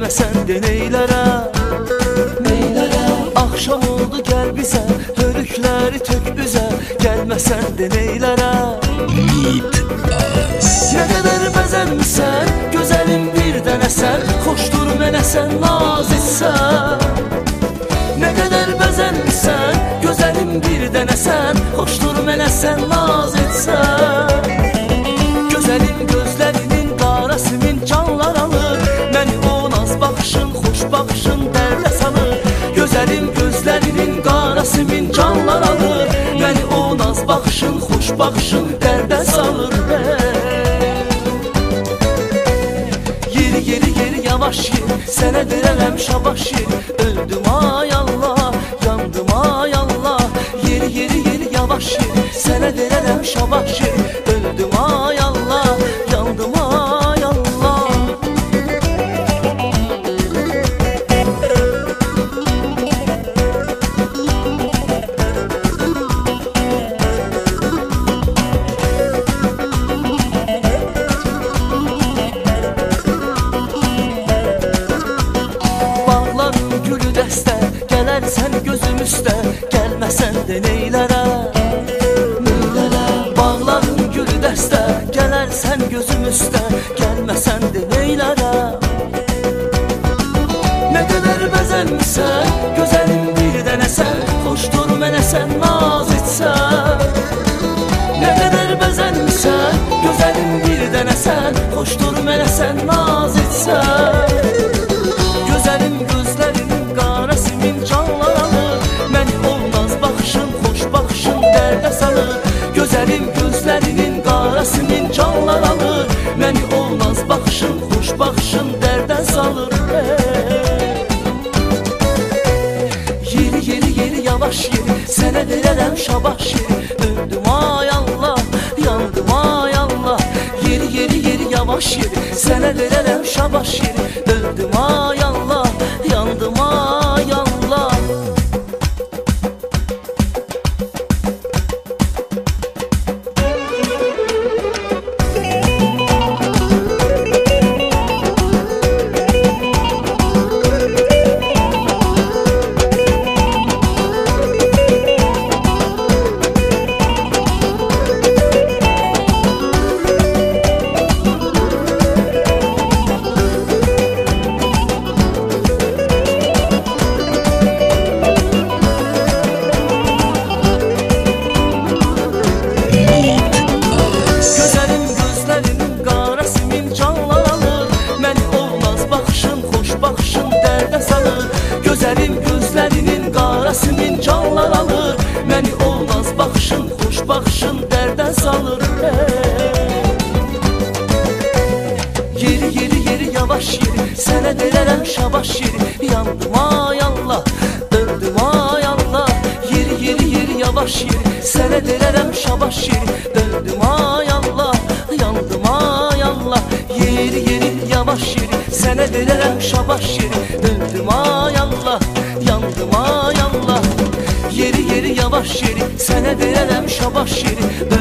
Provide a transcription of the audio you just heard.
Gəlməsən de neylərə, neylərə. Axşam oldu gəl bizə, hörükləri tök üzə. Gəlməsən de neylərə. Nə qədər bəzənsən, gözəlim bir dənəsən. Xoşdur mənəsən, naz etsən. Nə qədər bəzənsən, gözəlim bir dənəsən. Xoşdur mənəsən, naz etsən. Gözəlim gözlərinin qarasının canlar alır. Məni o naz baxışın, xoş baxışın dərdə salır. Gözəlim gözlərinin qarasının canlar alır. Məni o naz baxışın, xoş baxışın dərdə salır. Yeri yeri yeri yavaş yer, sənə verərəm şabaş yer. Öldüm ay Allah, yandım ay Allah. Yeri yeri yeri yavaş yer, sənə verərəm şabaş yer. Öldüm ay Allah, yandım ay Allah. Bağların gülü dəstə, gələrsən gözüm üstə. Gəlməsən de neylərə, neylərə. Bağların gülü dəstə, gələrsən gözüm üstə. Gəlməsən de neylərə. Nə qədər bəzənsən, gözəlim bir dənəsən. Xoşdur mənəsən, naz etsən. Nə qədər bəzənsən, gözəlim bir dənəsən. Xoşdur mənəsən, naz etsən. Gözəlim gözlərinin qarasının canlar alır. Məni olmaz baxışın, xoş baxışın dərdə salır. Gözəlim gözlərinin qarasının canlar alır. Məni olmaz baxışın, xoş baxışın dərdə salır. Yeri yeri yeri yavaş yeri, sənə verərəm şabaş yeri. Öldüm ay Allah, yandım ay Allah. Yeri yeri yeri yavaş yeri, sənə verərəm şabaş yeri. Öldüm ay Allah, yandım ay Allah. Gözəlim gözlərinin qarasının canlar alır. Məni olmaz baxışın, xoş baxışın dərdə salır. Gözəlim gözlərinin qarasının canlar alır. Məni olmaz baxışın, xoş baxışın dərdə salır. Yeri yeri yeri yavaş yeri, sənə verərəm şabaş yeri. Yandım ay Allah, öldüm ay Allah. Yeri yeri yeri yavaş yeri, sənə verərəm şabaş yeri. Öldüm ay Allah, yandım ay Allah. Yeri yeri yavaş yeri, sənə verərəm şabaş yeri. Öldüm ay Allah, yandım ay Allah. Yeri yeri yavaş yeri, sənə verərəm şabaş yeri.